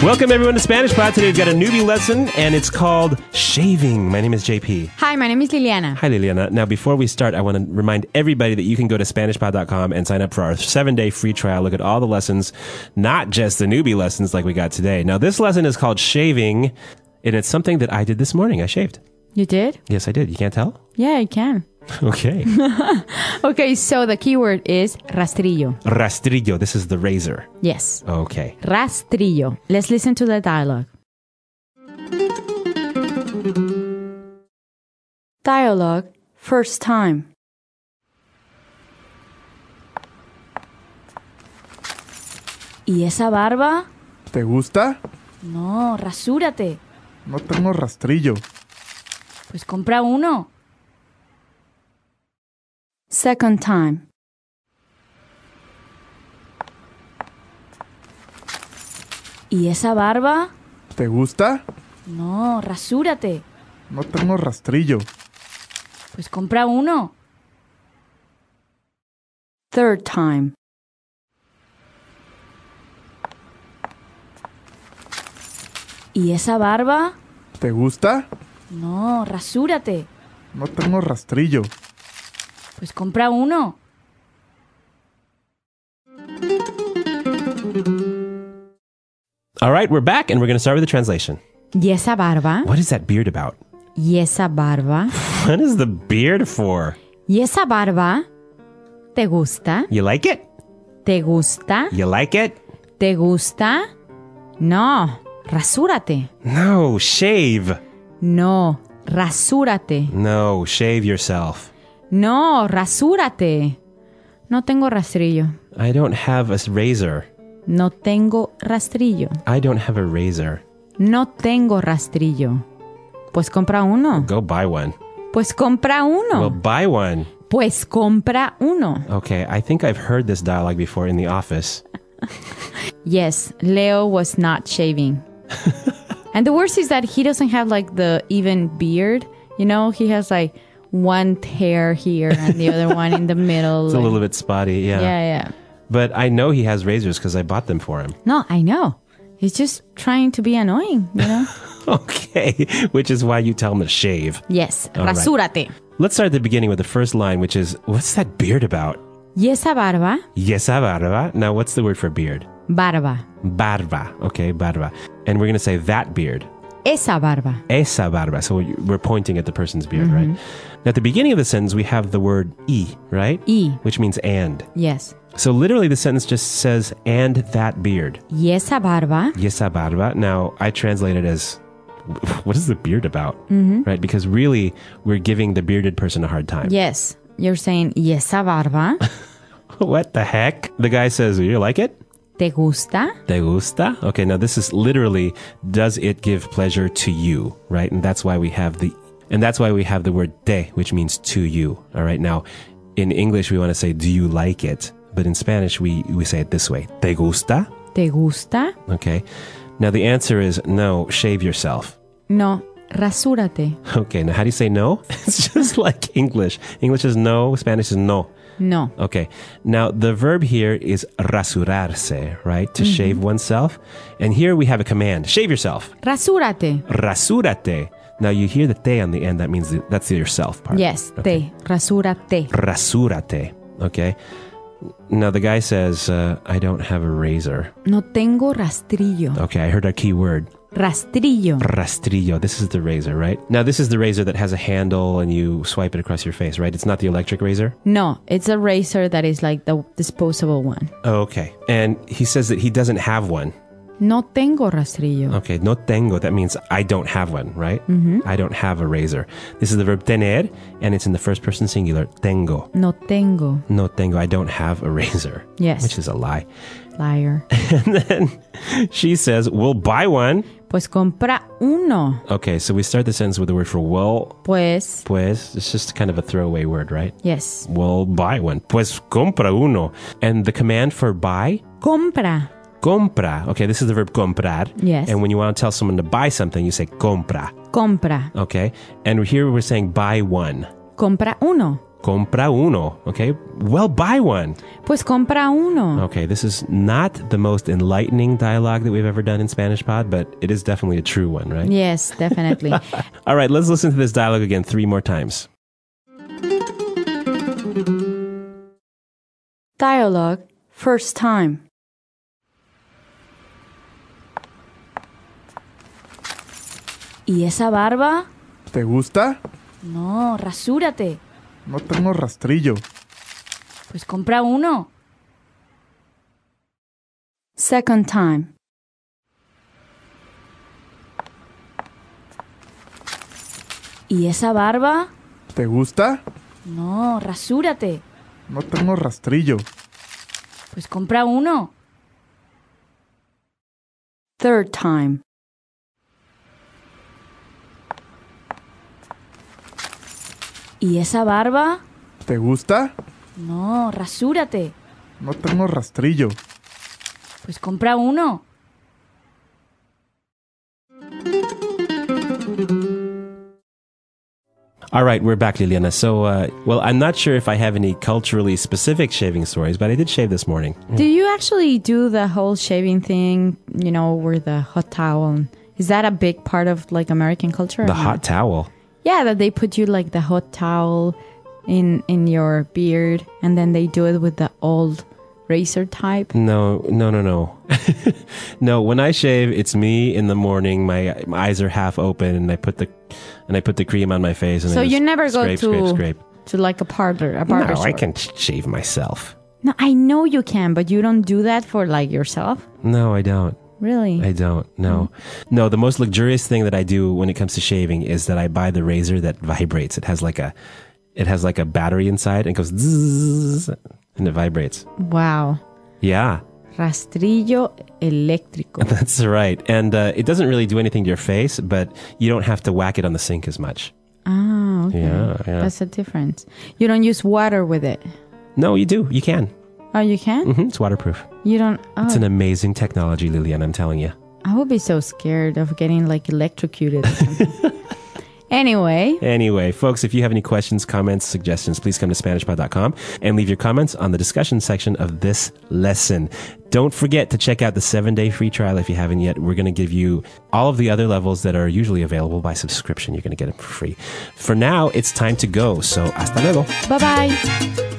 Welcome everyone to Spanish Pod. Today we've got a newbie lesson and it's called shaving. My name is JP. Hi, my name is Liliana. Hi Liliana. Now before we start, I want to remind everybody that you can go to SpanishPod.com and sign up for our 7-day free trial. Look at all the lessons, not just the newbie lessons like we got today. Now this lesson is called shaving and it's something that I did this morning. I shaved. You did? Yes, I did. You can't tell? Yeah, I can. Okay. Okay, so the keyword is rastrillo. Rastrillo. This is the razor. Yes. Okay. Rastrillo. Let's listen to the dialogue. Dialogue, first time. ¿Y esa barba? ¿Te gusta? No, rasúrate. No tengo rastrillo. Pues compra uno. Second time. ¿Y esa barba? ¿Te gusta? No, rasúrate. No tengo rastrillo. Pues compra uno. Third time. ¿Y esa barba? ¿Te gusta? No, rasúrate. No tengo rastrillo. Pues compra uno. All right, we're back and we're going to start with the translation. ¿Y esa barba? What is that beard about? ¿Y esa barba? What is the beard for? ¿Y esa barba? ¿Te gusta? You like it? ¿Te gusta? You like it? ¿Te gusta? No, rasúrate. No, shave. No, rasúrate. No, shave yourself. No, rasúrate. No tengo rastrillo. I don't have a razor. No tengo rastrillo. I don't have a razor. No tengo rastrillo. Pues compra uno. Go buy one. Pues compra uno. Well, buy one. Pues compra uno. Okay, I think I've heard this dialogue before in the office. Yes, Leo was not shaving. And the worst is that he doesn't have like the even beard. You know, he has like one hair here and the other one in the middle. It's a little bit spotty, yeah. Yeah. But I know he has razors because I bought them for him. No, I know. He's just trying to be annoying, you know? Okay, which is why you tell him to shave. Yes, All right. rasúrate. Let's start at the beginning with the first line, which is, what's that beard about? ¿Y esa barba? Y esa barba. Now, what's the word for beard? Barba. Barba. Okay, barba. And we're going to say that beard. Esa barba. Esa barba. So we're pointing at the person's beard, right? Now, at the beginning of the sentence, we have the word y, right? Y. Which means and. Yes. So literally the sentence just says, and that beard. ¿Y esa barba? Y esa barba. Now, I translate it as, what is the beard about? Right? Because really, we're giving the bearded person a hard time. Yes. You're saying, ¿y esa barba? What the heck? The guy says, you like it? ¿Te gusta? ¿Te gusta? Okay, now this is literally, does it give pleasure to you? Right? And that's why we have the word te, which means to you. All right. Now, in English, we want to say, do you like it? But in Spanish, we say it this way. ¿Te gusta? ¿Te gusta? Okay. Now, the answer is no, shave yourself. No, rasúrate. Okay. Now, how do you say no? It's just like English. English is no. Spanish is no. No. Okay. Now, the verb here is rasurarse, right? To shave oneself. And here we have a command. Shave yourself. Rasúrate. Rasúrate. Now, you hear the te on the end. That means that's the yourself part. Yes, Okay. te. Rasúrate. Rasúrate. Okay. Now, the guy says, I don't have a razor. No tengo rastrillo. Okay, I heard a key word. Rastrillo. Rastrillo. This is the razor, right? Now, this is the razor that has a handle and you swipe it across your face, right? It's not the electric razor? No, it's a razor that is like the disposable one. Oh, okay. And he says that he doesn't have one. No tengo rastrillo. Okay, no tengo. That means I don't have one, right? I don't have a razor. This is the verb tener, and it's in the first person singular. Tengo. No tengo. No tengo. I don't have a razor. Yes. Which is a lie. Liar. And then she says, we'll buy one. Pues compra uno. Okay, so we start the sentence with the word for well. Pues. Pues, it's just kind of a throwaway word, right? Yes. We'll buy one. Pues compra uno. And the command for buy? Compra. Compra. Okay, this is the verb comprar. Yes. And when you want to tell someone to buy something, you say compra. Compra. Okay. And here we're saying buy one. Compra uno. compra uno. Okay, well, buy one. Pues compra uno. Okay, this is not the most enlightening dialogue that we've ever done in Spanish Pod, but it is definitely a true one, right? Yes, definitely. All right, let's listen to this dialogue again 3 more times. Dialogue, first time. ¿Y esa barba? ¿Te gusta? No, rasúrate. No tengo rastrillo. Pues compra uno. Second time. ¿Y esa barba? ¿Te gusta? No, rasúrate. No tengo rastrillo. Pues compra uno. Third time. ¿Y esa barba? ¿Te gusta? No, rasúrate. No tengo rastrillo. Pues compra uno. All right, we're back, Liliana. So, well, I'm not sure if I have any culturally specific shaving stories, but I did shave this morning. Do you actually do the whole shaving thing, you know, with the hot towel? Is that a big part of like American culture? or The not? hot towel. Yeah, that they put you like the hot towel in your beard, and then they do it with the old razor type. No. No, when I shave, it's me in the morning. My eyes are half open, and I put the cream on my face. And So I just you never go scrape. to like a barber No, shop. I can shave myself. No, I know you can, but you don't do that for like yourself? No, I don't. Really? I don't. No. No, the most luxurious thing that I do when it comes to shaving is that I buy the razor that vibrates. It has like a battery inside and it goes zzz, and it vibrates. Wow. Yeah. Rastrillo eléctrico. That's right. And it doesn't really do anything to your face, but you don't have to whack it on the sink as much. Ah, okay. Yeah. That's the difference. You don't use water with it. No, you do. You can. Oh, you can? It's waterproof. You don't. Oh, It's an amazing technology, Lilian, I'm telling you. I would be so scared of getting like electrocuted or something. Anyway, folks, if you have any questions, comments, suggestions, please come to SpanishPod.com and leave your comments on the discussion section of this lesson. Don't forget to check out the 7-day free trial if you haven't yet. We're going to give you all of the other levels that are usually available by subscription. You're going to get them for free. For now, it's time to go. So, hasta luego. bye-bye.